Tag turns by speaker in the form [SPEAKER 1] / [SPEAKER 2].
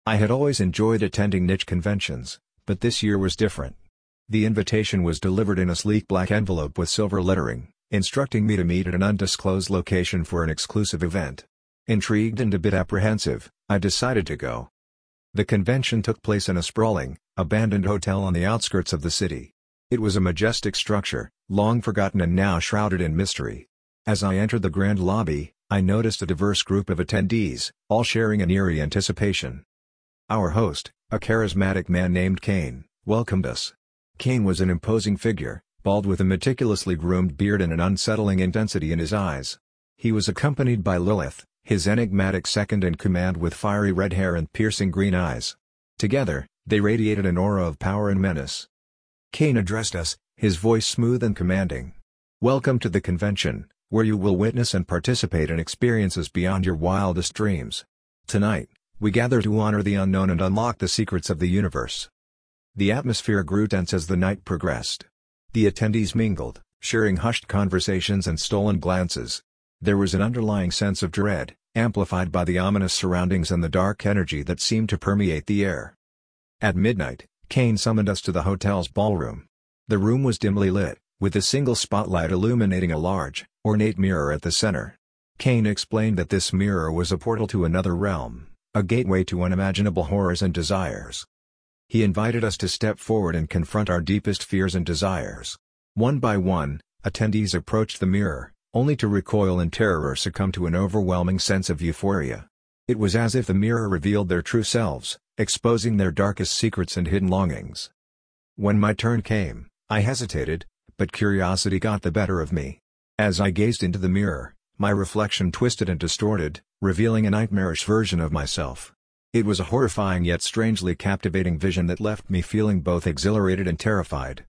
[SPEAKER 1] I had always enjoyed attending niche conventions, but this year was different. The invitation was delivered in a sleek black envelope with silver lettering, instructing me to meet at an undisclosed location for an exclusive event. Intrigued and a bit apprehensive, I decided to go. The convention took place in a sprawling, abandoned hotel on the outskirts of the city. It was a majestic structure, long forgotten and now shrouded in mystery. As I entered the grand lobby, I noticed a diverse group of attendees, all sharing an eerie anticipation. Our host, a charismatic man named Kane, welcomed us. Kane was an imposing figure, bald with a meticulously groomed beard and an unsettling intensity in his eyes. He was accompanied by Lilith, his enigmatic second-in-command with fiery red hair and piercing green eyes. Together, they radiated an aura of power and menace. Kane addressed us, his voice smooth and commanding. "Welcome to the convention, where you will witness and participate in experiences beyond your wildest dreams. Tonight, we gather to honor the unknown and unlock the secrets of the universe." The atmosphere grew tense as the night progressed. The attendees mingled, sharing hushed conversations and stolen glances. There was an underlying sense of dread, amplified by the ominous surroundings and the dark energy that seemed to permeate the air. At midnight, Kane summoned us to the hotel's ballroom. The room was dimly lit, with a single spotlight illuminating a large, ornate mirror at the center. Kane explained that this mirror was a portal to another realm, a gateway to unimaginable horrors and desires. He invited us to step forward and confront our deepest fears and desires. One by one, attendees approached the mirror, only to recoil in terror or succumb to an overwhelming sense of euphoria. It was as if the mirror revealed their true selves, exposing their darkest secrets and hidden longings. When my turn came, I hesitated, but curiosity got the better of me. As I gazed into the mirror, my reflection twisted and distorted, revealing a nightmarish version of myself. It was a horrifying yet strangely captivating vision that left me feeling both exhilarated and terrified.